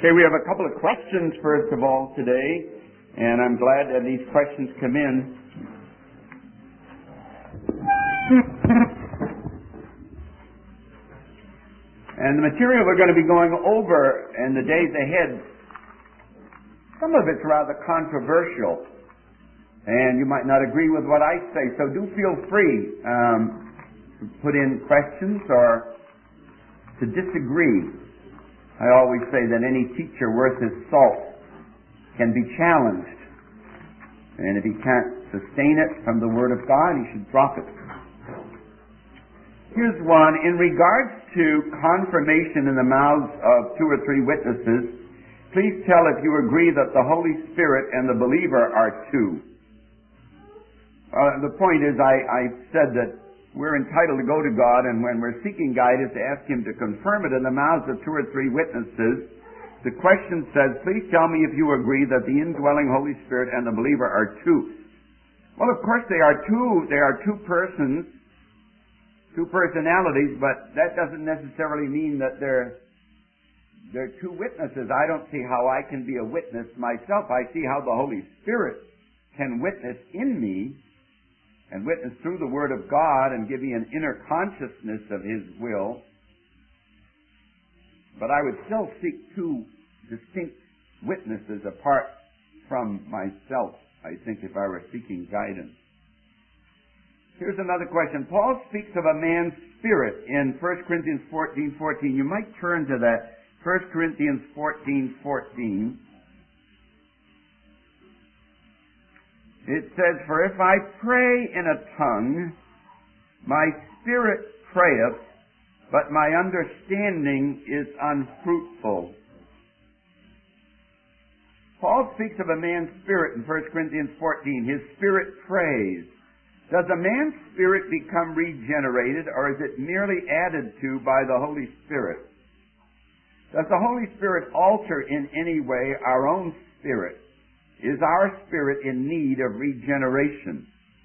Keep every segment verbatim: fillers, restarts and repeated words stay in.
Okay, we have a couple of questions first of all today, and I'm glad that these questions come in. And the material we're going to be going over in the days ahead, some of it's rather controversial, and you might not agree with what I say, so do feel free um, to put in questions or to disagree. I always say that any teacher worth his salt can be challenged, and if he can't sustain it from the Word of God, he should drop it. Here's one. In regards to confirmation in the mouths of two or three witnesses, please tell if you agree that the Holy Spirit and the believer are two. Uh, the point is, I, I said that we're entitled to go to God, and when we're seeking guidance, to ask Him to confirm it in the mouths of two or three witnesses. The question says, please tell me if you agree that the indwelling Holy Spirit and the believer are two. Well, of course they are two. They are two persons. Two personalities, but that doesn't necessarily mean that they're, they're two witnesses. I don't see how I can be a witness myself. I see how the Holy Spirit can witness in me and witness through the Word of God and give me an inner consciousness of His will. But I would still seek two distinct witnesses apart from myself, I think, if I were seeking guidance. Here's another question. Paul speaks of a man's spirit in First Corinthians fourteen fourteen. You might turn to that. First Corinthians fourteen fourteen. It says, for if I pray in a tongue, my spirit prayeth, but my understanding is unfruitful. Paul speaks of a man's spirit in First Corinthians fourteen. His spirit prays. Does a man's spirit become regenerated, or is it merely added to by the Holy Spirit? Does the Holy Spirit alter in any way our own spirit? Is our spirit in need of regeneration?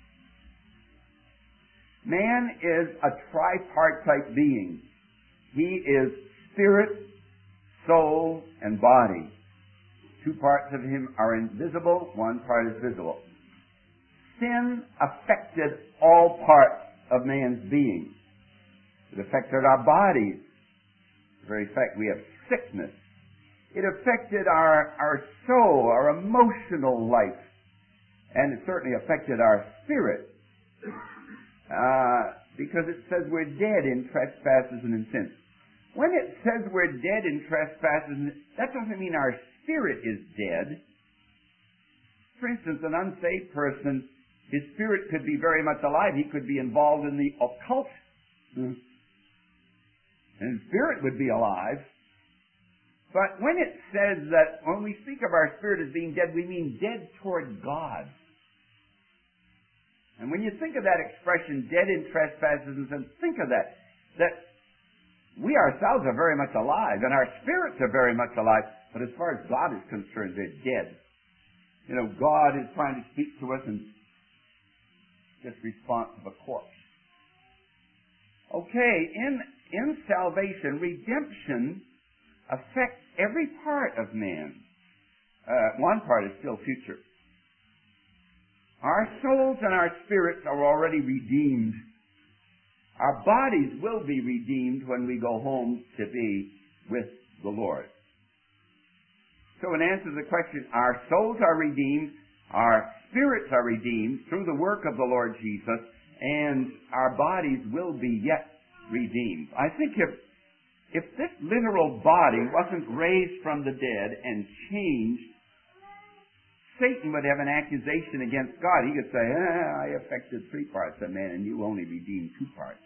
Man is a tripartite being. He is spirit, soul, and body. Two parts of him are invisible, one part is visible. Sin affected all parts of man's being. It affected our bodies. The very fact we have sickness. It affected our, our soul, our emotional life. And it certainly affected our spirit. Uh, because it says we're dead in trespasses and in sins. When it says we're dead in trespasses, that doesn't mean our spirit is dead. For instance, an unsaved person, his spirit could be very much alive. He could be involved in the occult. And his spirit would be alive. But when it says that, when we speak of our spirit as being dead, we mean dead toward God. And when you think of that expression, dead in trespasses and sins, think of that. That we ourselves are very much alive, and our spirits are very much alive. But as far as God is concerned, they're dead. You know, God is trying to speak to us and just response of a corpse. Okay, in, in salvation, redemption affects every part of man. Uh, one part is still future. Our souls and our spirits are already redeemed. Our bodies will be redeemed when we go home to be with the Lord. So in answer to the question, our souls are redeemed, our spirits are redeemed through the work of the Lord Jesus, and our bodies will be yet redeemed. I think if if this literal body wasn't raised from the dead and changed, Satan would have an accusation against God. He could say, ah, I affected three parts of man and you only redeemed two parts.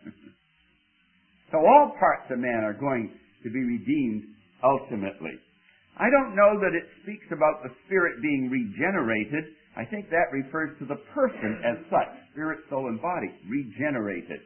So all parts of man are going to be redeemed ultimately. I don't know that it speaks about the spirit being regenerated. I think that refers to the person as such, spirit, soul, and body, regenerated.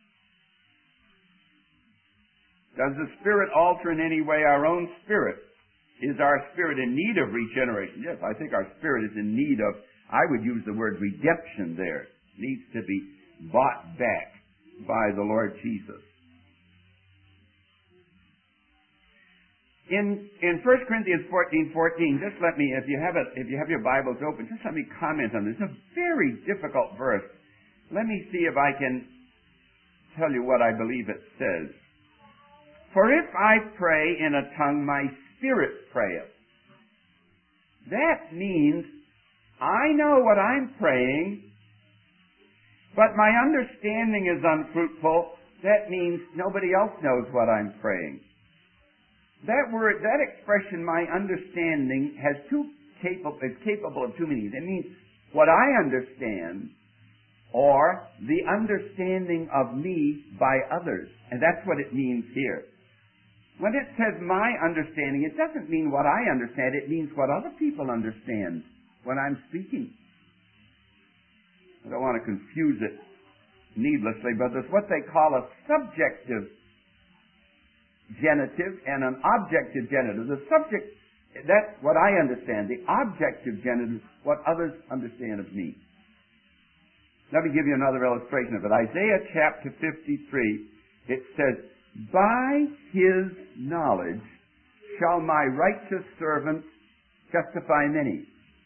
Does the Spirit alter in any way our own spirit? Is our spirit in need of regeneration? Yes, I think our spirit is in need of, I would use the word redemption there. It needs to be bought back by the Lord Jesus. In in First Corinthians fourteen fourteen, just let me, if you have it, if you have your Bibles open, just let me comment on this. It's a very difficult verse. Let me see if I can tell you what I believe it says. For if I pray in a tongue, my spirit prayeth. That means I know what I'm praying, but my understanding is unfruitful. That means nobody else knows what I'm praying. That word, that expression, my understanding, has two capable, is capable of two meanings. It means what I understand, or the understanding of me by others. And that's what it means here. When it says my understanding, it doesn't mean what I understand. It means what other people understand when I'm speaking. I don't want to confuse it needlessly, but there's what they call a subjective genitive and an objective genitive. The subject, that's what I understand. The objective genitive, what others understand of me. Let me give you another illustration of it. Isaiah chapter fifty-three, it says, by his knowledge shall my righteous servant justify many.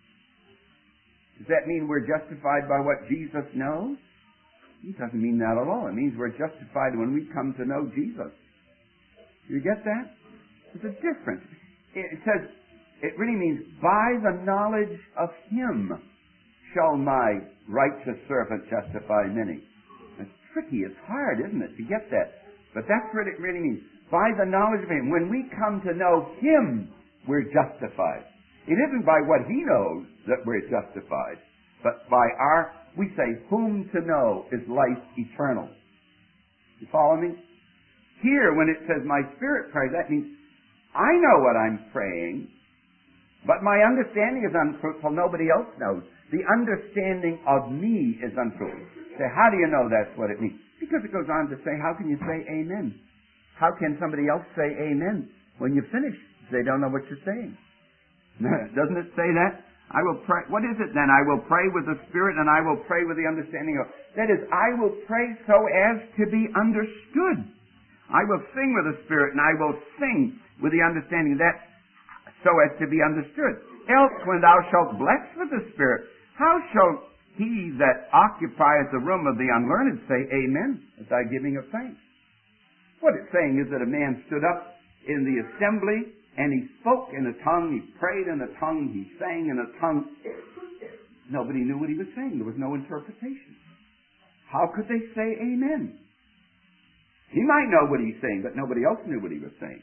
Does that mean we're justified by what Jesus knows? It doesn't mean that at all. It means we're justified when we come to know Jesus. You get that? There's a difference. It says, it really means, by the knowledge of him shall my righteous servant justify many. It's tricky. It's hard, isn't it, to get that? But that's what it really means. By the knowledge of him. When we come to know him, we're justified. It isn't by what he knows that we're justified, but by our, we say, whom to know is life eternal. You follow me? Here, when it says my spirit prays, that means I know what I'm praying, but my understanding is unfruitful. Nobody else knows. The understanding of me is unfruitful. Say, how do you know that's what it means? Because it goes on to say, how can you say amen? How can somebody else say amen when you finish? They don't know what you're saying. Doesn't it say that? I will pray. What is it then? I will pray with the Spirit and I will pray with the understanding of. That is, I will pray so as to be understood. I will sing with the Spirit and I will sing with the understanding that so as to be understood. Else, when thou shalt bless with the Spirit, how shall he that occupieth the room of the unlearned say amen at thy giving of thanks? What it's saying is that a man stood up in the assembly and he spoke in a tongue, he prayed in a tongue, he sang in a tongue. Nobody knew what he was saying. There was no interpretation. How could they say amen? He might know what he's saying, but nobody else knew what he was saying.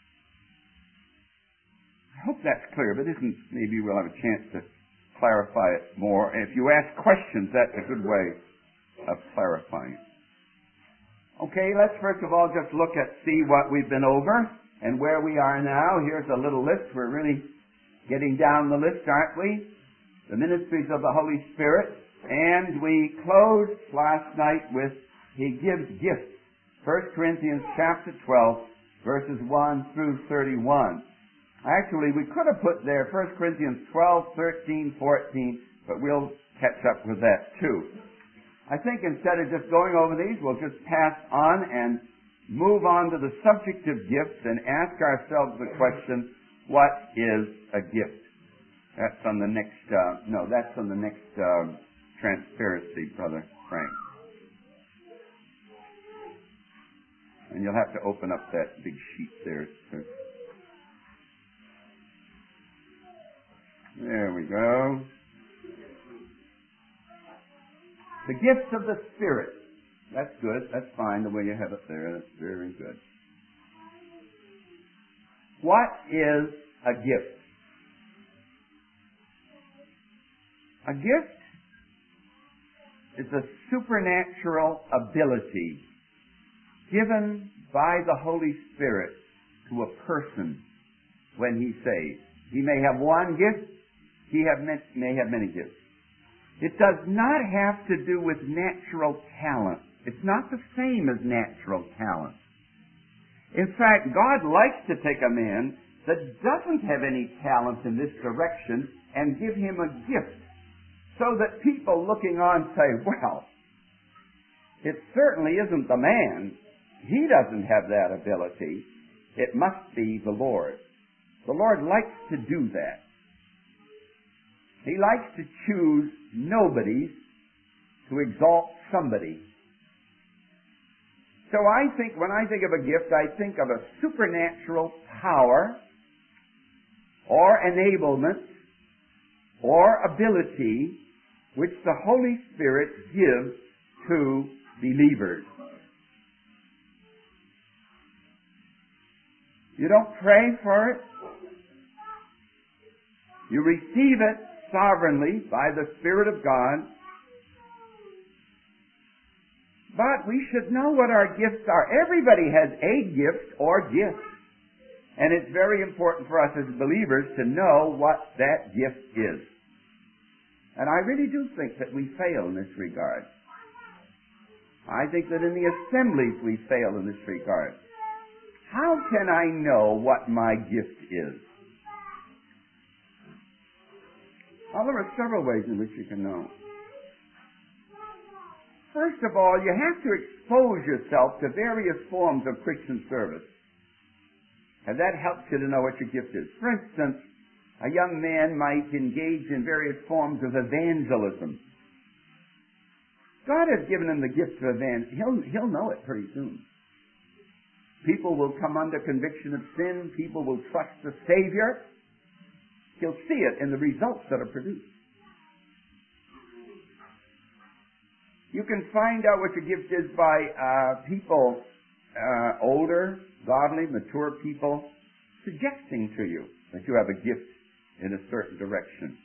I hope that's clear, but isn't, maybe we'll have a chance to clarify it more. If you ask questions, that's a good way of clarifying it. Okay, let's first of all just look at, see what we've been over and where we are now. Here's a little list. We're really getting down the list, aren't we? The ministries of the Holy Spirit. And we closed last night with, he gives gifts. First Corinthians chapter twelve, verses one through thirty-one. Actually, we could have put there First Corinthians twelve, thirteen, fourteen, but we'll catch up with that too. I think instead of just going over these, we'll just pass on and move on to the subject of gifts and ask ourselves the question, what is a gift? That's on the next, uh, no, that's on the next uh, transparency, Brother Frank. And you'll have to open up that big sheet there. There we go. The gifts of the Spirit. That's good. That's fine the way you have it there. That's very good. What is a gift? A gift is a supernatural ability given by the Holy Spirit to a person when he's saved. He may have one gift. He have, may have many gifts. It does not have to do with natural talent. It's not the same as natural talent. In fact, God likes to take a man that doesn't have any talent in this direction and give him a gift so that people looking on say, well, it certainly isn't the man. He doesn't have that ability. it must be the Lord. The Lord likes to do that. He likes to choose nobodies to exalt somebody. So I think, when I think of a gift, I think of a supernatural power or enablement or ability which the Holy Spirit gives to believers. You don't pray for it. You receive it sovereignly by the Spirit of God. But we should know what our gifts are. Everybody has a gift or gifts. And it's very important for us as believers to know what that gift is. And I really do think that we fail in this regard. I think that in the assemblies we fail in this regard. How can I know what my gift is? Well, there are several ways in which you can know. First of all, you have to expose yourself to various forms of Christian service. And that helps you to know what your gift is. For instance, a young man might engage in various forms of evangelism. God has given him the gift of evangelism. He'll, he'll know it pretty soon. People will come under conviction of sin. People will trust the Savior. He'll see it in the results that are produced. You can find out what your gift is by uh, people, uh, older, godly, mature people, suggesting to you that you have a gift in a certain direction.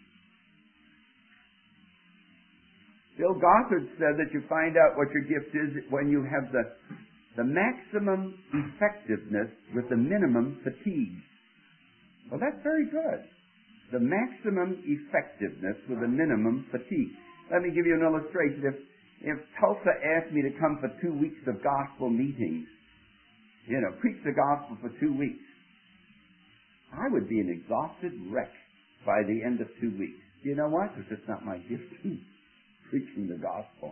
Bill Gothard said that you find out what your gift is when you have the, the maximum effectiveness with the minimum fatigue. Well, that's very good. The maximum effectiveness with the minimum fatigue. Let me give you an illustration. If, if Tulsa asked me to come for two weeks of gospel meetings, you know, preach the gospel for two weeks, I would be an exhausted wreck by the end of two weeks. You know what? It's just not my gift, preaching the gospel.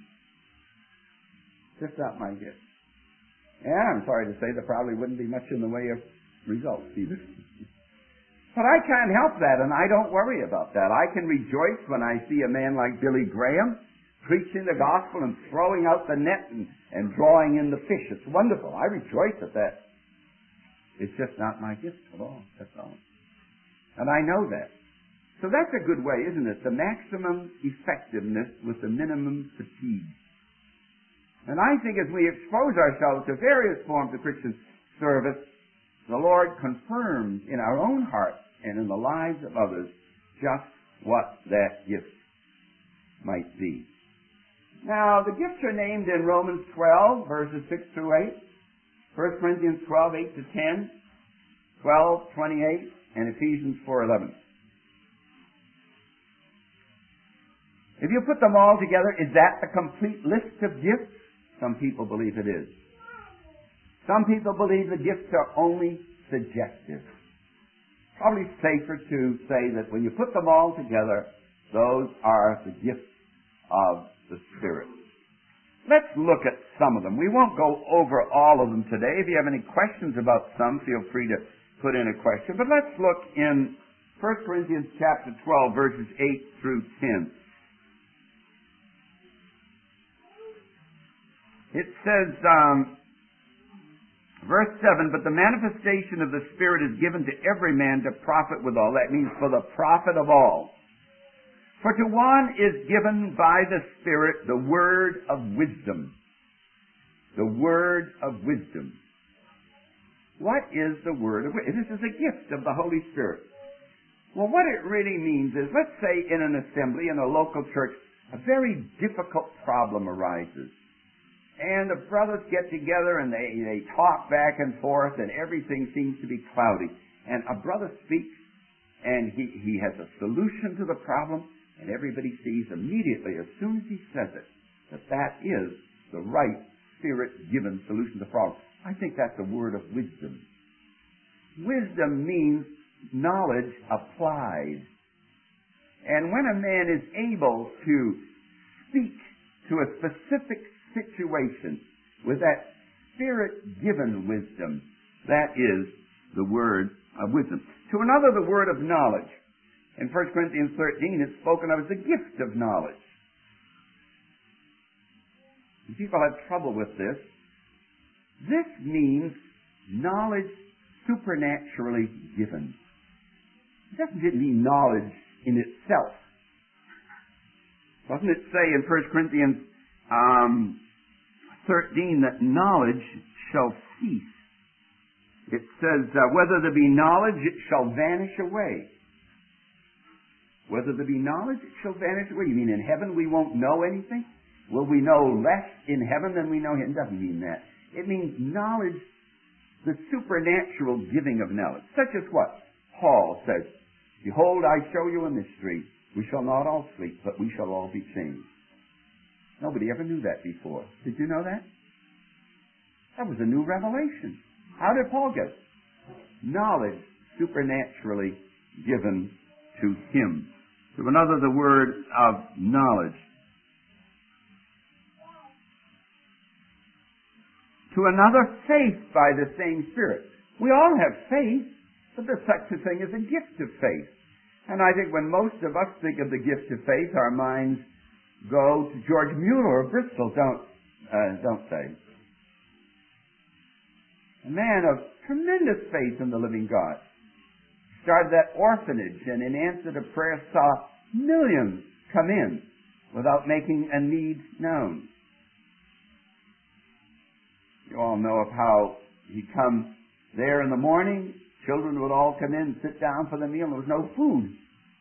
Just not my gift. And I'm sorry to say there probably wouldn't be much in the way of results either. But I can't help that, and I don't worry about that. I can rejoice when I see a man like Billy Graham preaching the gospel and throwing out the net and, and drawing in the fish. It's wonderful. I rejoice at that. It's just not my gift at all. That's all. And I know that. So that's a good way, isn't it? The maximum effectiveness with the minimum fatigue. And I think as we expose ourselves to various forms of Christian service, the Lord confirms in our own hearts and in the lives of others just what that gift might be. Now, the gifts are named in Romans twelve, verses six through eight, First Corinthians twelve, eight to ten, twelve, twenty-eight, and Ephesians four, eleven. If you put them all together, is that the complete list of gifts? Some people believe it is. Some people believe the gifts are only suggestive. Probably safer to say that when you put them all together, those are the gifts of the Spirit. Let's look at some of them. We won't go over all of them today. If you have any questions about some, feel free to put in a question. But let's look in First Corinthians chapter twelve, verses eight through ten. It says, um, verse seven, but the manifestation of the Spirit is given to every man to profit withal. That means for the profit of all. For to one is given by the Spirit the word of wisdom. The word of wisdom. What is the word of wisdom? This is a gift of the Holy Spirit. Well, what it really means is, let's say in an assembly, in a local church, a very difficult problem arises. And the brothers get together and they, they talk back and forth and everything seems to be cloudy. And a brother speaks and he, he has a solution to the problem, and everybody sees immediately, as soon as he says it, that that is the right Spirit-given solution to the problem. I think that's a word of wisdom. Wisdom means knowledge applied. And when a man is able to speak to a specific situation with that Spirit-given wisdom, That is the word of wisdom. To another, the word of knowledge. In First Corinthians thirteen, it's spoken of as the gift of knowledge. And people have trouble with this. This means knowledge supernaturally given. It doesn't mean knowledge in itself. Doesn't it say in First Corinthians um, thirteen that knowledge shall cease? It says, uh, whether there be knowledge, it shall vanish away. Whether there be knowledge, it shall vanish away. You mean in heaven we won't know anything? Will we know less in heaven than we know here? It doesn't mean that. It means knowledge, the supernatural giving of knowledge. Such as what? Paul says, behold, I show you a mystery. We shall not all sleep, but we shall all be changed. Nobody ever knew that before. Did you know that? That was a new revelation. How did Paul get it? Knowledge supernaturally given to him. To another, the word of knowledge. To another, faith by the same Spirit. We all have faith, but there's such a thing as a gift of faith. And I think when most of us think of the gift of faith, our minds go to George Mueller of Bristol, don't, uh, don't they? A man of tremendous faith in the living God. Started that orphanage and in answer to prayer saw millions come in without making a need known. You all know of how he'd come there in the morning, children would all come in, sit down for the meal, there was no food.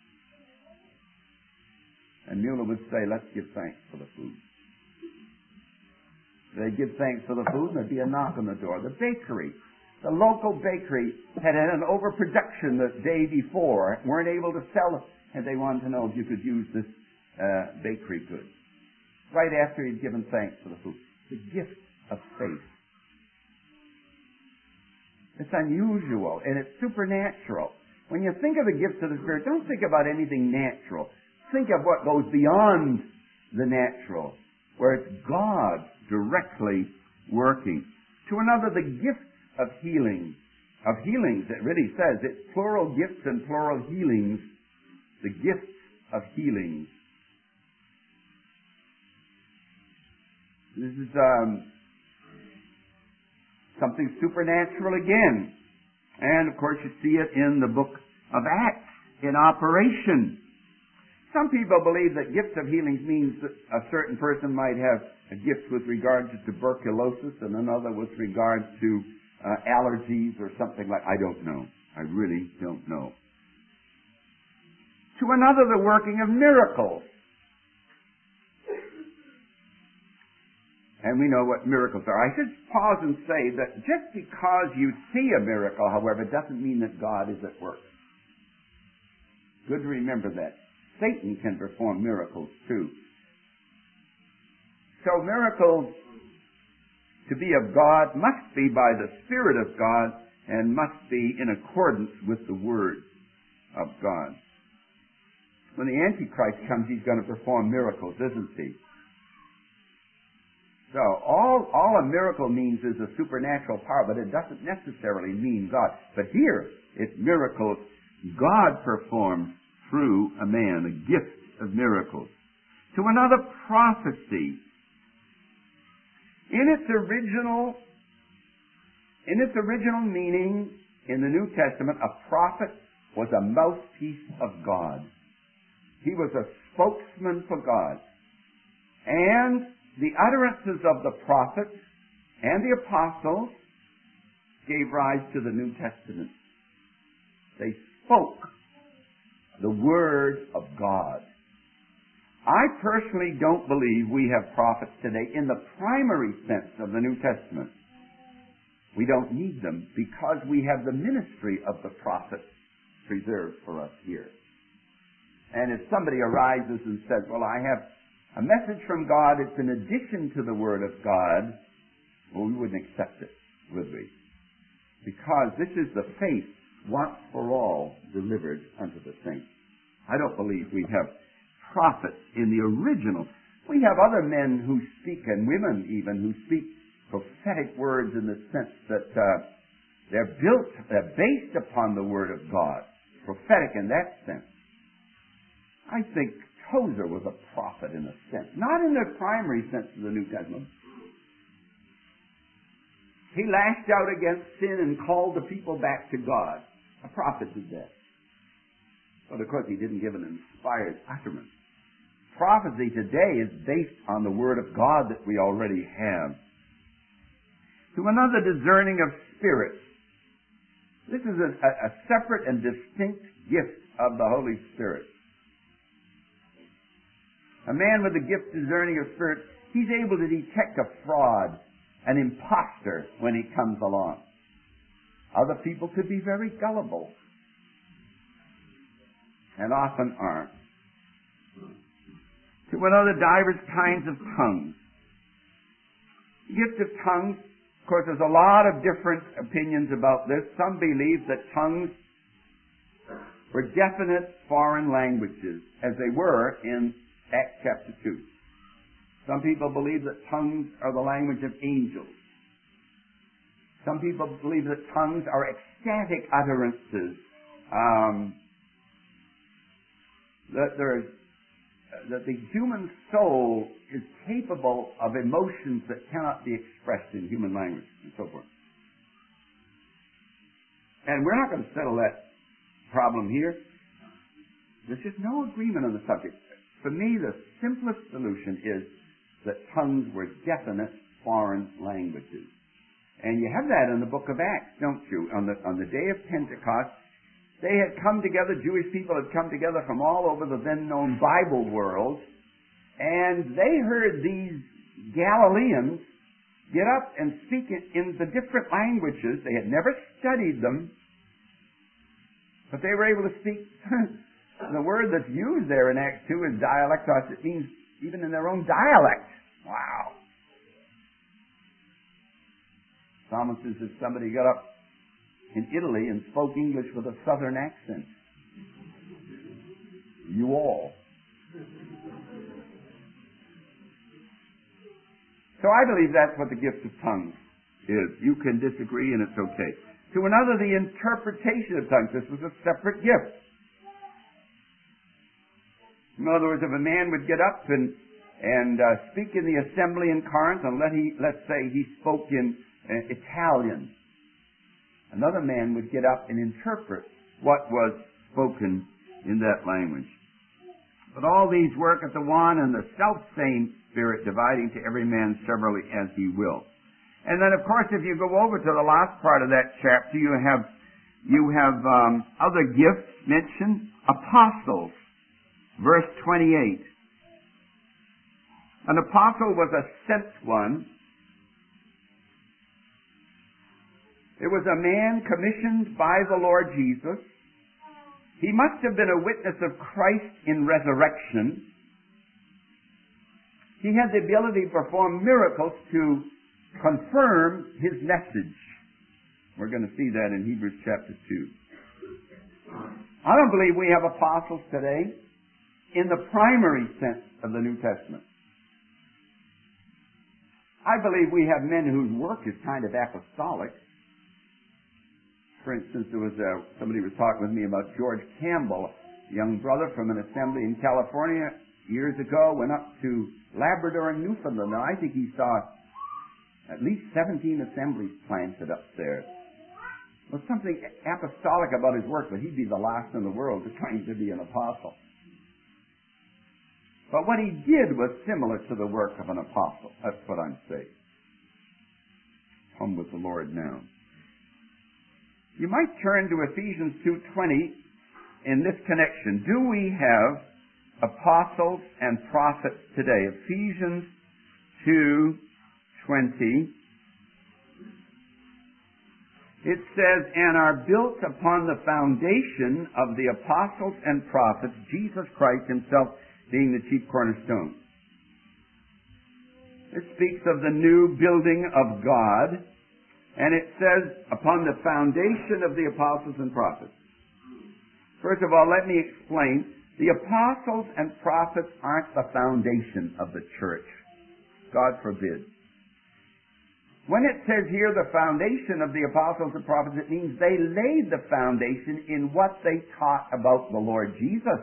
And Mueller would say, let's give thanks for the food. They'd give thanks for the food, and there'd be a knock on the door. The bakery, the local bakery, had had an overproduction the day before, weren't able to sell it, and they wanted to know if you could use this uh, bakery goods. Right after he'd given thanks for the food. The gift of faith. It's unusual, and it's supernatural. When you think of the gifts of the Spirit, don't think about anything natural. Think of what goes beyond the natural, where it's God directly working. To another, the gifts of healing. Of healings, it really says. It's plural gifts and plural healings. The gifts of healings. This is um, something supernatural again. And, of course, you see it in the book of Acts in operation. Some people believe that gifts of healings means that a certain person might have a gift with regard to tuberculosis and another with regard to uh, allergies or something like. I don't know. I really don't know. To another, the working of miracles. And we know what miracles are. I should pause and say that just because you see a miracle, however, doesn't mean that God is at work. Good to remember that. Satan can perform miracles too. So miracles, to be of God, must be by the Spirit of God and must be in accordance with the Word of God. When the Antichrist comes, he's going to perform miracles, isn't he? So all, all a miracle means is a supernatural power, but it doesn't necessarily mean God. But here, it's miracles God performs through a man, a gift of miracles. To another, prophecy. In its original, in its original meaning in the New Testament, a prophet was a mouthpiece of God. He was a spokesman for God. And the utterances of the prophets and the apostles gave rise to the New Testament. They spoke the Word of God. I personally don't believe we have prophets today in the primary sense of the New Testament. We don't need them because we have the ministry of the prophet preserved for us here. And if somebody arises and says, well, I have a message from God, it's in addition to the Word of God, well, we wouldn't accept it, would we? Because this is the faith once for all delivered unto the saints. I don't believe we have prophets in the original. We have other men who speak, and women even, who speak prophetic words in the sense that uh, They're built, they're based upon the Word of God. Prophetic in that sense. I think Tozer was a prophet in a sense. Not in the primary sense of the New Testament. He lashed out against sin and called the people back to God. A prophet did that. But of course he didn't give an inspired utterance. Prophecy today is based on the Word of God that we already have. To another, discerning of spirits. This is a, a separate and distinct gift of the Holy Spirit. A man with the gift of discerning of spirits, he's able to detect a fraud, an impostor when he comes along. Other people could be very gullible, and often aren't. To another, divers kinds of tongues. The gift of tongues, of course, there's a lot of different opinions about this. Some believe that tongues were definite foreign languages, as they were in Acts chapter two. Some people believe that tongues are the language of angels. Some people believe that tongues are ecstatic utterances. Um, that there's that the human soul is capable of emotions that cannot be expressed in human language, and so forth. And we're not going to settle that problem here. There's just no agreement on the subject. For me, the simplest solution is that tongues were definite foreign languages. And you have that in the book of Acts, don't you? On the, on the day of Pentecost, they had come together, Jewish people had come together from all over the then-known Bible world, and they heard these Galileans get up and speak in, in the different languages. They had never studied them, but they were able to speak. The word that's used there in Acts two is dialectos. It means even in their own dialect. Wow. It's almost as if somebody got up in Italy and spoke English with a southern accent. You all. So I believe that's what the gift of tongues is. You can disagree and it's okay. To another, the interpretation of tongues. This was a separate gift. In other words, if a man would get up and and uh, speak in the assembly in Corinth, and let he let's say he spoke in uh, Italian, another man would get up and interpret what was spoken in that language. But all these work at the one and the self-same Spirit, dividing to every man severally as he will. And then, of course, if you go over to the last part of that chapter, you have you have um, other gifts mentioned. Apostles, verse twenty-eight. An apostle was a sent one. It was a man commissioned by the Lord Jesus. He must have been a witness of Christ in resurrection. He had the ability to perform miracles to confirm his message. We're going to see that in Hebrews chapter two. I don't believe we have apostles today in the primary sense of the New Testament. I believe we have men whose work is kind of apostolic. For instance, there was a, somebody was talking with me about George Campbell, a young brother from an assembly in California years ago, went up to Labrador and Newfoundland, and I think he saw at least seventeen assemblies planted up there. There was something apostolic about his work, but he'd be the last in the world to claim to be an apostle. But what he did was similar to the work of an apostle. That's what I'm saying. Home with the Lord now. You might turn to Ephesians two twenty in this connection. Do we have apostles and prophets today? Ephesians two twenty. It says, and are built upon the foundation of the apostles and prophets, Jesus Christ himself being the chief cornerstone. It speaks of the new building of God, and it says, upon the foundation of the apostles and prophets. First of all, let me explain. The apostles and prophets aren't the foundation of the church. God forbid. When it says here the foundation of the apostles and prophets, it means they laid the foundation in what they taught about the Lord Jesus.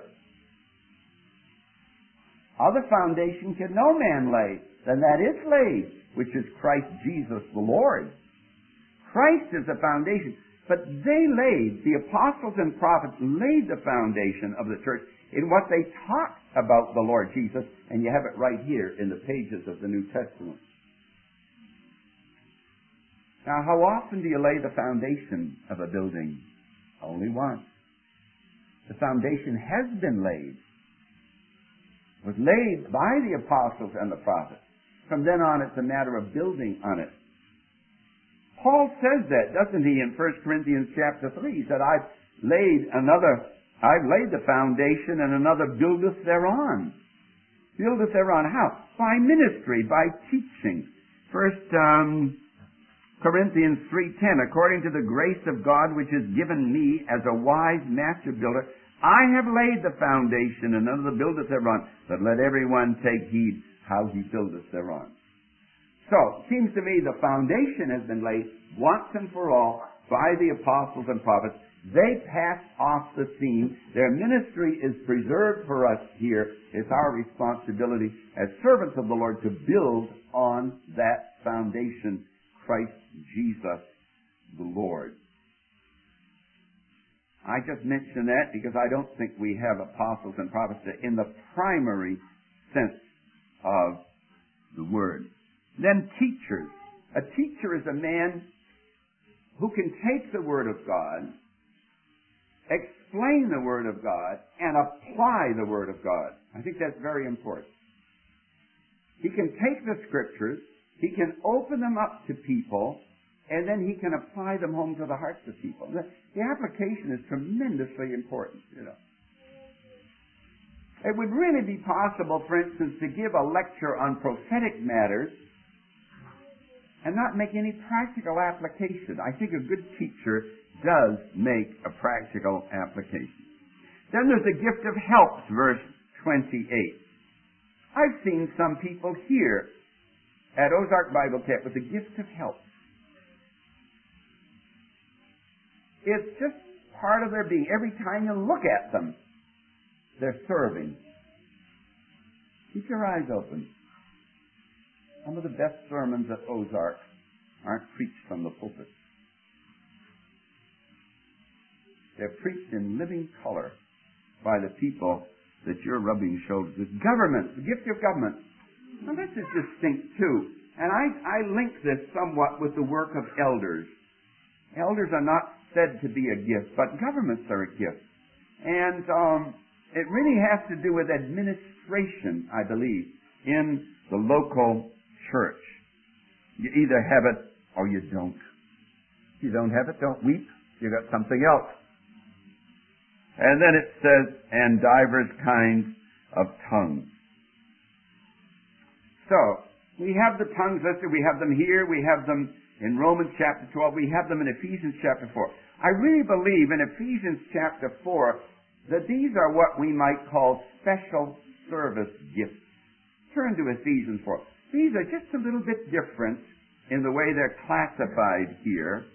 Other foundation can no man lay than that is laid, which is Christ Jesus the Lord. Christ is the foundation. But they laid, the apostles and prophets laid the foundation of the church in what they taught about the Lord Jesus, and you have it right here in the pages of the New Testament. Now, how often do you lay the foundation of a building? Only once. The foundation has been laid. It was laid by the apostles and the prophets. From then on, it's a matter of building on it. Paul says that, doesn't he, in First Corinthians chapter three? He said, I've laid another, I've laid the foundation and another buildeth thereon. Buildeth thereon. How? By ministry, by teaching. First um, Corinthians three ten, according to the grace of God which is given me as a wise master builder, I have laid the foundation and another buildeth thereon, but let everyone take heed how he buildeth thereon. So, it seems to me the foundation has been laid once and for all by the apostles and prophets. They passed off the scene. Their ministry is preserved for us here. It's our responsibility as servants of the Lord to build on that foundation, Christ Jesus the Lord. I just mention that because I don't think we have apostles and prophets in the primary sense of the word. Then teachers. A teacher is a man who can take the Word of God, explain the Word of God, and apply the Word of God. I think that's very important. He can take the Scriptures, he can open them up to people, and then he can apply them home to the hearts of people. The, the application is tremendously important, you know. It would really be possible, for instance, to give a lecture on prophetic matters and not make any practical application. I think a good teacher does make a practical application. Then there's the gift of helps, verse twenty-eight. I've seen some people here at Ozark Bible Camp with the gift of helps. It's just part of their being. Every time you look at them, they're serving. Keep your eyes open. Some of the best sermons at Ozark aren't preached from the pulpit. They're preached in living color by the people that you're rubbing shoulders with. Government, the gift of government. Now this is distinct too. And I, I link this somewhat with the work of elders. Elders are not said to be a gift, but governments are a gift. And um, it really has to do with administration, I believe, in the local church. You either have it or you don't. If you don't have it, don't weep. You got something else. And then it says, and divers kinds of tongues. So, we have the tongues listed. We have them here. We have them in Romans chapter twelve. We have them in Ephesians chapter four. I really believe in Ephesians chapter four that these are what we might call special service gifts. Turn to Ephesians four. These are just a little bit different in the way they're classified here.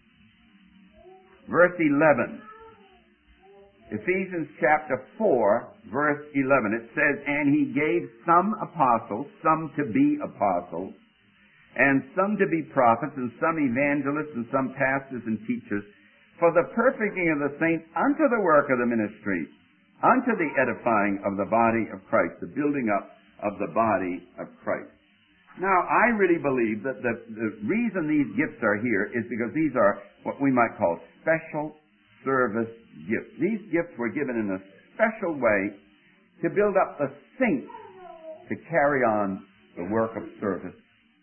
Verse eleven. Ephesians chapter four, verse eleven. It says, and he gave some apostles, some to be apostles, and some to be prophets, and some evangelists, and some pastors and teachers, for the perfecting of the saints unto the work of the ministry, unto the edifying of the body of Christ, the building up of the body of Christ. Now, I really believe that the, the reason these gifts are here is because these are what we might call special service gifts. These gifts were given in a special way to build up the saints to carry on the work of service.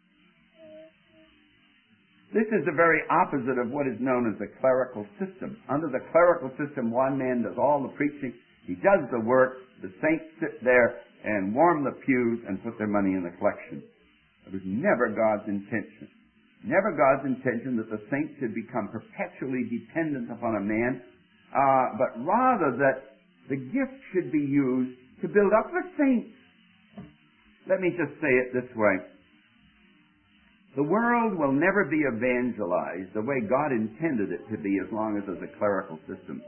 This is the very opposite of what is known as the clerical system. Under the clerical system, one man does all the preaching. He does the work. The saints sit there and warm the pews and put their money in the collection. It was never God's intention. Never God's intention that the saints should become perpetually dependent upon a man, uh, but rather that the gift should be used to build up the saints. Let me just say it this way. The world will never be evangelized the way God intended it to be as long as there's a clerical system.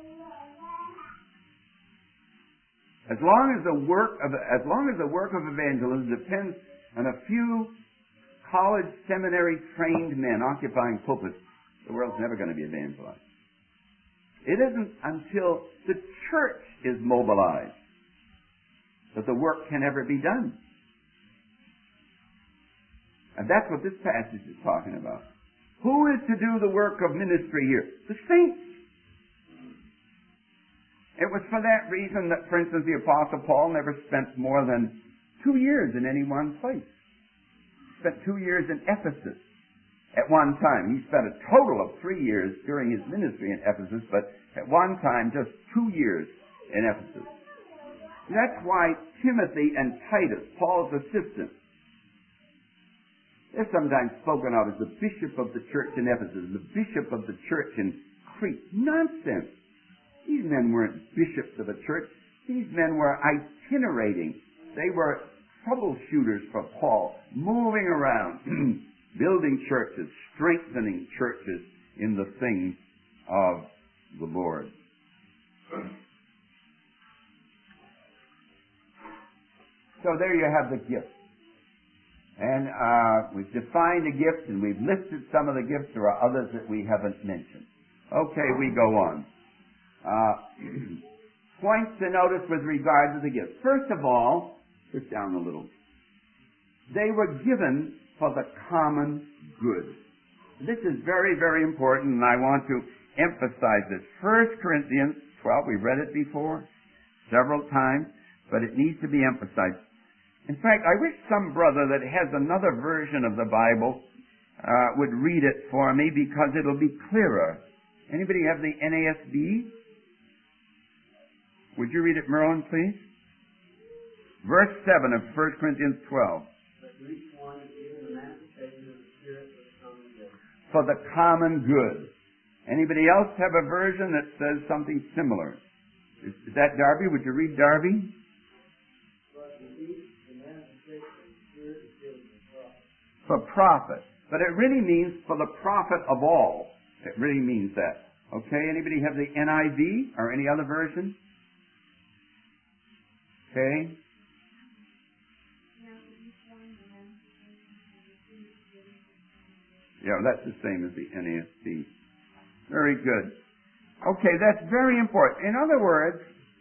As long as the work of as long as the work of evangelism depends on a few college, seminary trained men occupying pulpits, the world's never going to be evangelized. It isn't until the church is mobilized that the work can ever be done. And that's what this passage is talking about. Who is to do the work of ministry here? The saints. It was for that reason that, for instance, the Apostle Paul never spent more than two years in any one place. He spent two years in Ephesus at one time. He spent a total of three years during his ministry in Ephesus, but at one time just two years in Ephesus. That's why Timothy and Titus, Paul's assistants, they're sometimes spoken of as the bishop of the church in Ephesus, the bishop of the church in Crete. Nonsense. These men weren't bishops of a church. These men were itinerating. They were troubleshooters for Paul, moving around, building churches, strengthening churches in the things of the Lord. So there you have the gifts. And uh, we've defined the gifts and we've listed some of the gifts. There are others that we haven't mentioned. Okay, we go on. Uh, points to notice with regard to the gifts. First of all, just down a little. They were given for the common good. This is very, very important, and I want to emphasize this. First Corinthians twelve, we've read it before several times, but it needs to be emphasized. In fact, I wish some brother that has another version of the Bible uh, would read it for me, because it'll be clearer. Anybody have the N A S B? Would you read it, Merlin, please? Verse seven of First Corinthians twelve. But to each one is given the manifestation of the Spirit for the common good. For the common good. Anybody else have a version that says something similar? Is, is that Darby? Would you read Darby? But to each the manifestation of the Spirit is given for profit. For profit. But it really means for the profit of all. It really means that. Okay, anybody have the N I V or any other version? Okay. Yeah, that's the same as the N A S B. Very good. Okay, that's very important. In other words,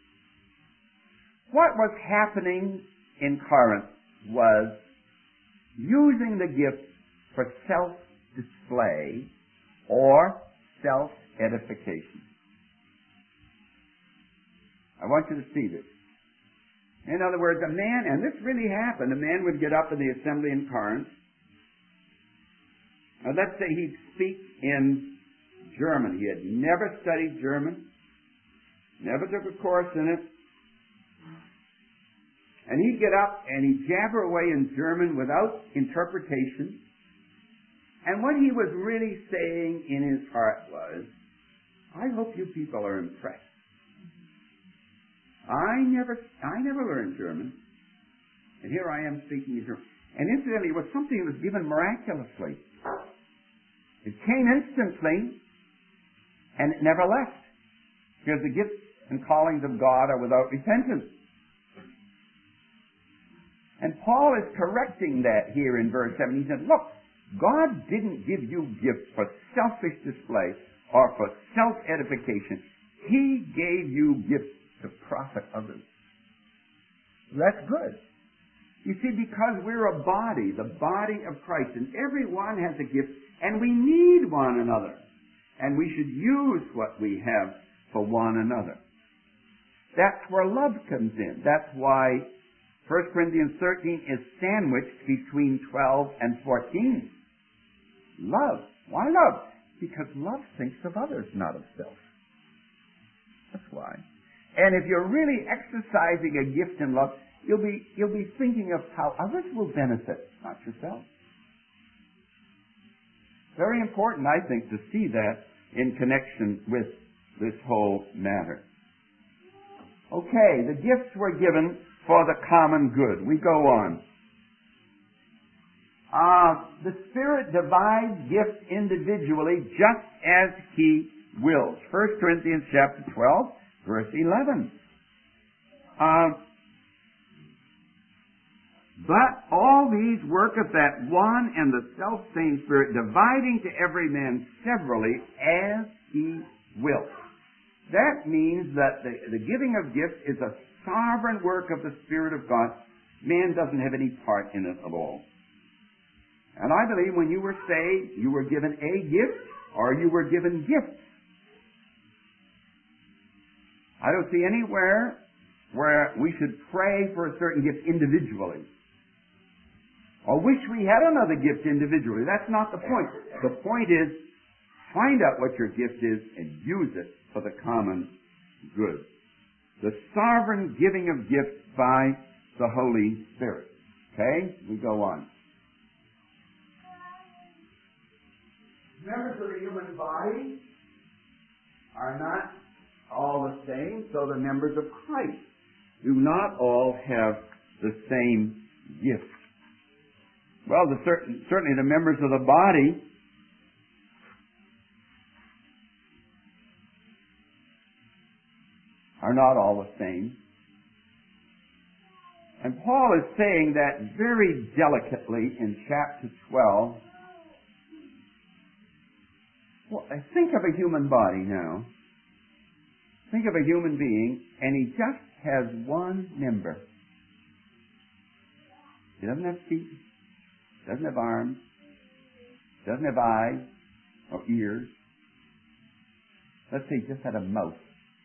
what was happening in Corinth was using the gift for self-display or self-edification. I want you to see this. In other words, a man, and this really happened, a man would get up in the assembly in Corinth. Now let's say he'd speak in German. He had never studied German, never took a course in it. And he'd get up and he'd jabber away in German without interpretation. And what he was really saying in his heart was, I hope you people are impressed. I never, I never learned German, and here I am speaking in German. And incidentally, it was something that was given miraculously. It came instantly, and it never left, because the gifts and callings of God are without repentance. And Paul is correcting that here in verse seven. He said, look, God didn't give you gifts for selfish display or for self-edification. He gave you gifts to profit others. That's good. You see, because we're a body, the body of Christ, and everyone has a gift, and we need one another. And we should use what we have for one another. That's where love comes in. That's why First Corinthians thirteen is sandwiched between twelve and fourteen. Love. Why love? Because love thinks of others, not of self. That's why. And if you're really exercising a gift in love, you'll be, you'll be thinking of how others will benefit, not yourself. Very important, I think, to see that in connection with this whole matter. Okay, the gifts were given for the common good. We go on. Uh, the Spirit divides gifts individually just as He wills. First Corinthians chapter twelve, verse eleven. Uh, But all these worketh that one and the selfsame Spirit, dividing to every man severally as He will. That means that the, the giving of gifts is a sovereign work of the Spirit of God. Man doesn't have any part in it at all. And I believe when you were saved, you were given a gift or you were given gifts. I don't see anywhere where we should pray for a certain gift individually. Or wish we had another gift individually. That's not the point. The point is, find out what your gift is and use it for the common good. The sovereign giving of gifts by the Holy Spirit. Okay? We go on. Members of the human body are not all the same, so the members of Christ do not all have the same gift. Well, the certain, certainly the members of the body are not all the same. And Paul is saying that very delicately in chapter twelve. Well, think of a human body now. Think of a human being, and he just has one member. He doesn't have feet. Doesn't have arms, doesn't have eyes or ears. Let's say he just had a mouth.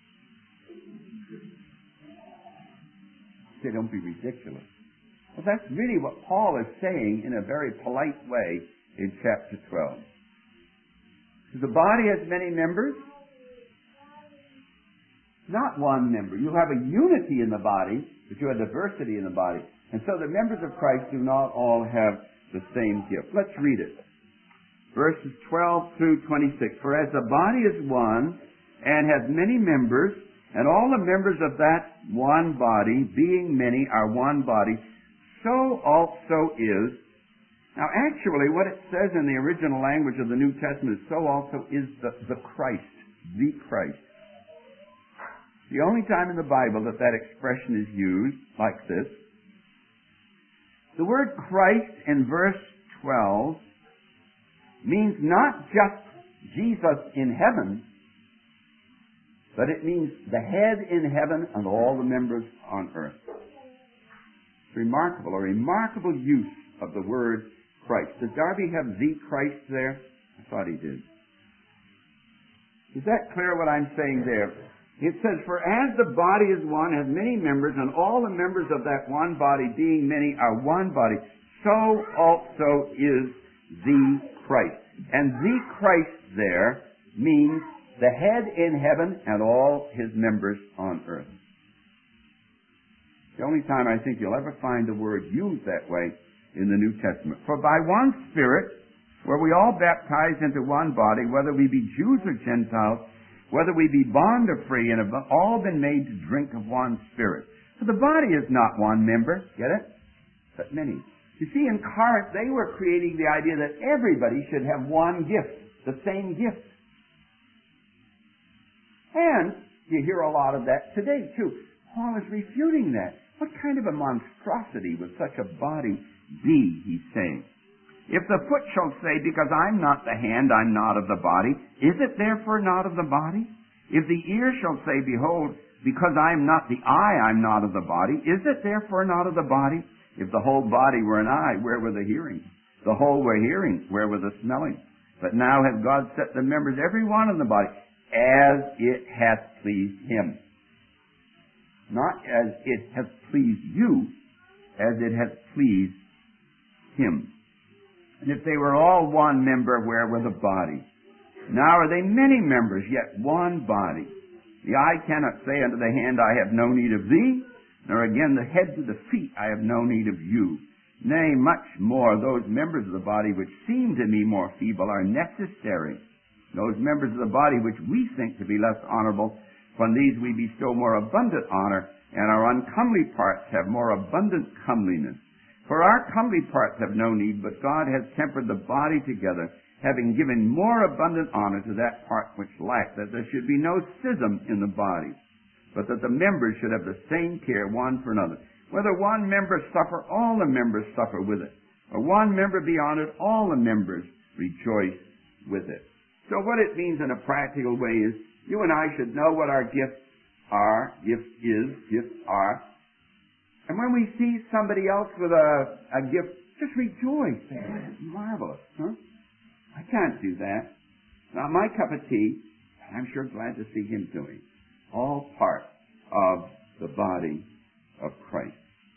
Say, don't be ridiculous. Well, that's really what Paul is saying in a very polite way in chapter twelve. The body has many members. Not one member. You have a unity in the body, but you have diversity in the body. And so the members of Christ do not all have the same gift. Let's read it. Verses twelve through twenty-six. For as the body is one, and has many members, and all the members of that one body, being many, are one body, so also is. Now actually what it says in the original language of the New Testament is so also is the, the Christ. The Christ. The only time in the Bible that that expression is used like this. The word Christ in verse twelve means not just Jesus in heaven, but it means the head in heaven and all the members on earth. It's remarkable, a remarkable use of the word Christ. Does Darby have the Christ there? I thought he did. Is that clear what I'm saying there? It says, for as the body is one, has many members, and all the members of that one body, being many, are one body, so also is the Christ. And the Christ there means the head in heaven and all his members on earth. The only time I think you'll ever find the word used that way in the New Testament. For by one Spirit were we all baptized into one body, whether we be Jews or Gentiles, whether we be bond or free, and have all been made to drink of one Spirit. So the body is not one member, get it? But many. You see, in Corinth, they were creating the idea that everybody should have one gift, the same gift. And you hear a lot of that today, too. Paul is refuting that. What kind of a monstrosity would such a body be, he's saying? If the foot shall say, because I'm not the hand, I'm not of the body, is it therefore not of the body? If the ear shall say, behold, because I am not the eye, I'm not of the body, is it therefore not of the body? If the whole body were an eye, where were the hearing? The whole were hearing, where were the smelling? But now hath God set the members, every one in the body, as it hath pleased him. Not as it hath pleased you, as it hath pleased him. And if they were all one member, where were the body? Now are they many members, yet one body. The eye cannot say unto the hand, I have no need of thee, nor again the head to the feet, I have no need of you. Nay, much more, those members of the body which seem to me more feeble are necessary. Those members of the body which we think to be less honorable, from these we bestow more abundant honor, and our uncomely parts have more abundant comeliness. For our comely parts have no need, but God has tempered the body together, having given more abundant honor to that part which lacked, that there should be no schism in the body, but that the members should have the same care one for another. Whether one member suffer, all the members suffer with it. Or one member be honored, all the members rejoice with it. So what it means in a practical way is, you and I should know what our gifts are, gifts is, gifts are. And when we see somebody else with a, a gift, just rejoice. That's marvelous, huh? I can't do that. Not my cup of tea. I'm sure glad to see him doing. All part of the body of Christ.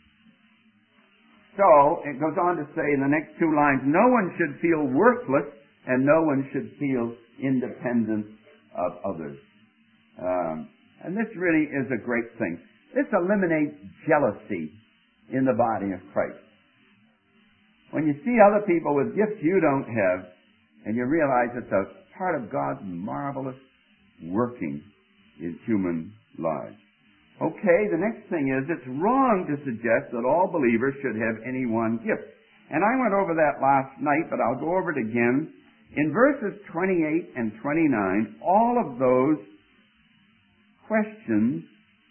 So, it goes on to say in the next two lines, no one should feel worthless and no one should feel independent of others. Um, and this really is a great thing. This eliminates jealousy in the body of Christ. When you see other people with gifts you don't have, and you realize it's a part of God's marvelous working in human lives. Okay, the next thing is, it's wrong to suggest that all believers should have any one gift. And I went over that last night, but I'll go over it again. In verses twenty-eight and twenty-nine, all of those questions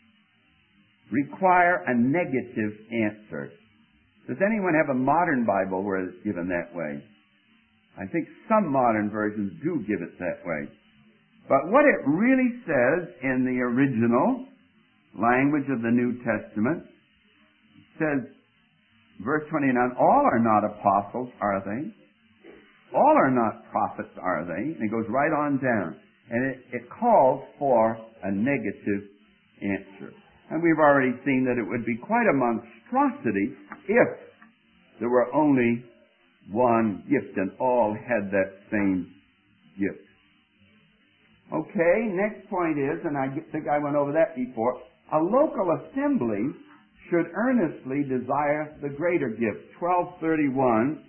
require a negative answer. Does anyone have a modern Bible where it's given that way? I think some modern versions do give it that way. But what it really says in the original language of the New Testament says, verse twenty-nine, all are not apostles, are they? All are not prophets, are they? And it goes right on down. And it, it calls for a negative answer. And we've already seen that it would be quite a monstrosity if there were only one gift and all had that same gift. Okay, next point is, and I think I went over that before, a local assembly should earnestly desire the greater gift. twelve thirty-one,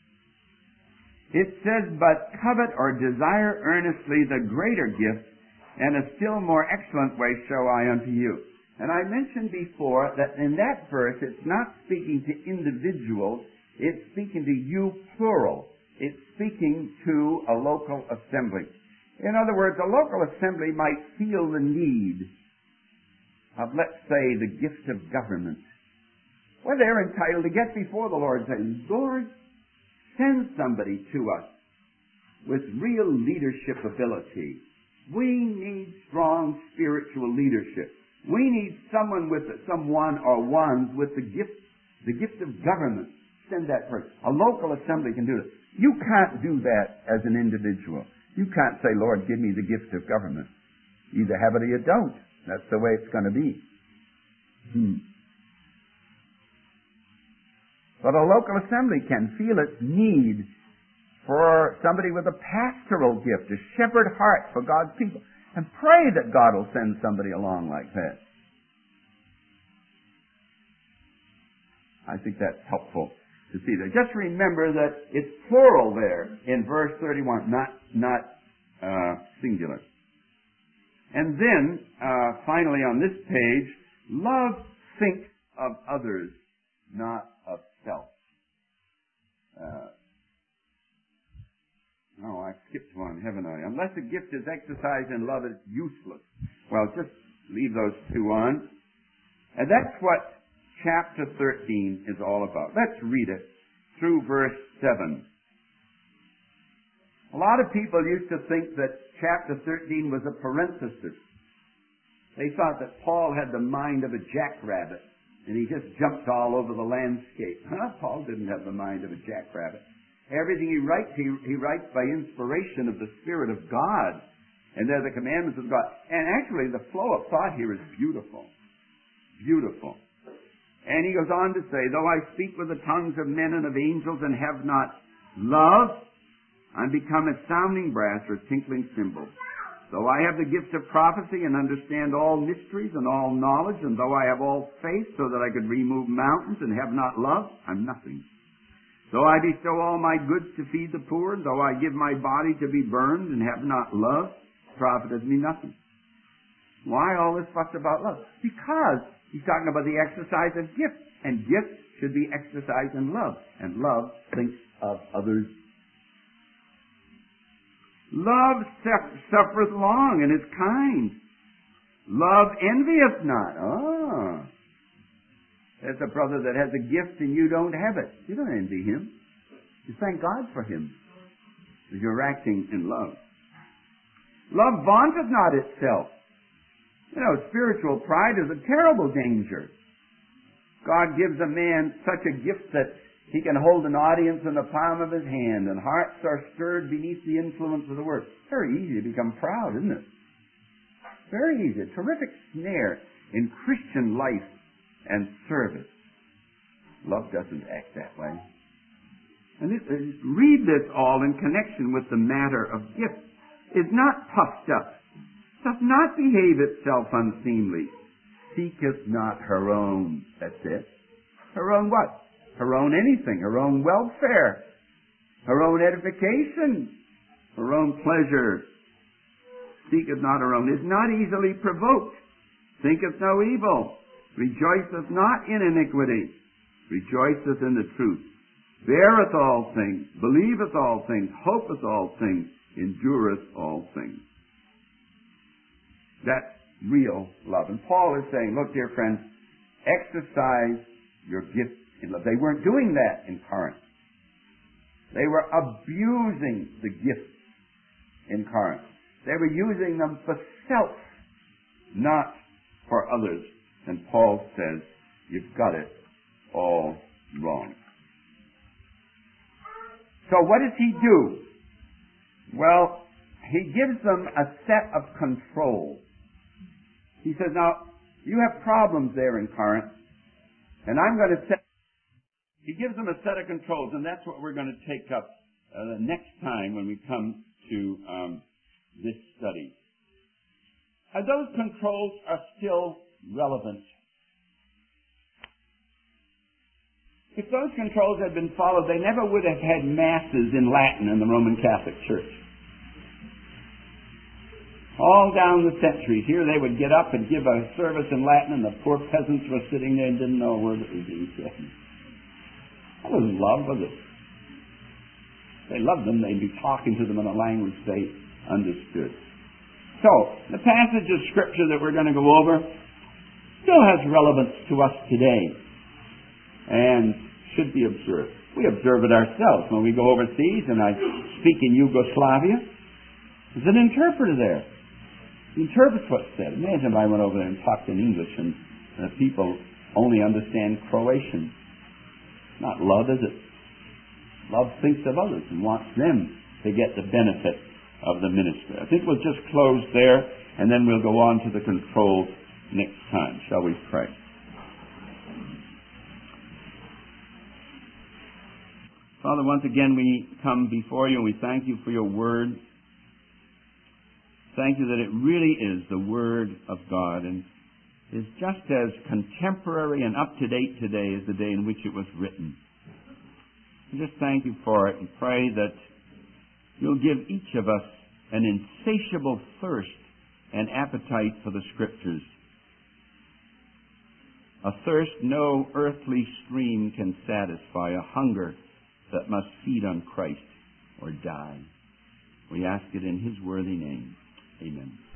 it says, but covet or desire earnestly the greater gift, and a still more excellent way show I unto you. And I mentioned before that in that verse it's not speaking to individuals, it's speaking to you plural. It's speaking to a local assembly. In other words, a local assembly might feel the need of, let's say, the gift of government. Well, they're entitled to get before the Lord and say, Lord, send somebody to us with real leadership ability. We need strong spiritual leadership. We need someone with, someone or ones with the gift, the gift of government. Send that person. A local assembly can do this. You can't do that as an individual. You can't say, Lord, give me the gift of government. You either have it or you don't. That's the way it's going to be. Hmm. But a local assembly can feel its need for somebody with a pastoral gift, a shepherd heart for God's people, and pray that God will send somebody along like that. I think that's helpful to see that. Just remember that it's plural there in verse thirty-one, not not uh, singular. And then, uh, finally on this page, love thinks of others, not of self. Uh, oh, I skipped one, haven't I? Unless a gift is exercised in love, it's useless. Well, just leave those two on. And that's what chapter thirteen is all about. Let's read it through verse seven. A lot of people used to think that chapter thirteen was a parenthesis. They thought that Paul had the mind of a jackrabbit, and he just jumped all over the landscape. Huh? Paul didn't have the mind of a jackrabbit. Everything he writes, he, he writes by inspiration of the Spirit of God, and they're the commandments of God. And actually, the flow of thought here is beautiful. Beautiful. And he goes on to say, though I speak with the tongues of men and of angels and have not love, I'm become a sounding brass or tinkling cymbal. Though I have the gift of prophecy and understand all mysteries and all knowledge, and though I have all faith so that I could remove mountains and have not love, I'm nothing. Though I bestow all my goods to feed the poor, and though I give my body to be burned and have not love, profiteth me nothing. Why all this fuss about love? Because he's talking about the exercise of gifts, and gifts should be exercised in love. And love thinks of others. Love suffereth long and is kind. Love envieth not. Ah. There's a brother that has a gift and you don't have it. You don't envy him. You thank God for him. You're acting in love. Love vaunteth not itself. You know, spiritual pride is a terrible danger. God gives a man such a gift that he can hold an audience in the palm of his hand, and hearts are stirred beneath the influence of the word. It's very easy to become proud, isn't it? Very easy. A terrific snare in Christian life and service. Love doesn't act that way. And this, read this all in connection with the matter of gifts. Is not puffed up, doth not behave itself unseemly, seeketh not her own. That's it. Her own what? Her own anything. Her own welfare. Her own edification. Her own pleasure. Seeketh not her own. Is not easily provoked. Thinketh no evil. Rejoiceth not in iniquity. Rejoiceth in the truth. Beareth all things. Believeth all things. Hopeth all things. Endureth all things. That's real love. And Paul is saying, look, dear friends, exercise your gifts in love. They weren't doing that in Corinth. They were abusing the gifts in Corinth. They were using them for self, not for others. And Paul says, you've got it all wrong. So what does he do? Well, he gives them a set of controls. He says, now, you have problems there in Corinth, and I'm going to set... He gives them a set of controls, and that's what we're going to take up uh, the next time when we come to um, this study. Uh, those controls are still relevant. If those controls had been followed, they never would have had masses in Latin in the Roman Catholic Church. All down the centuries, here they would get up and give a service in Latin, and the poor peasants were sitting there and didn't know a word that was being said. That wasn't love, was it? They loved them, they'd be talking to them in a language they understood. So, the passage of Scripture that we're going to go over still has relevance to us today, and should be observed. We observe it ourselves when we go overseas, and I speak in Yugoslavia. There's an interpreter there. He interprets what's said. Imagine if I went over there and talked in English and the people only understand Croatian. Not love, is it? Love thinks of others and wants them to get the benefit of the ministry. I think we'll just close there, and then we'll go on to the controls next time. Shall we pray? Father, once again we come before you and we thank you for your word. Thank you that it really is the Word of God and is just as contemporary and up-to-date today as the day in which it was written. We just thank you for it and pray that you'll give each of us an insatiable thirst and appetite for the Scriptures. A thirst no earthly stream can satisfy, a hunger that must feed on Christ or die. We ask it in His worthy name. Amen.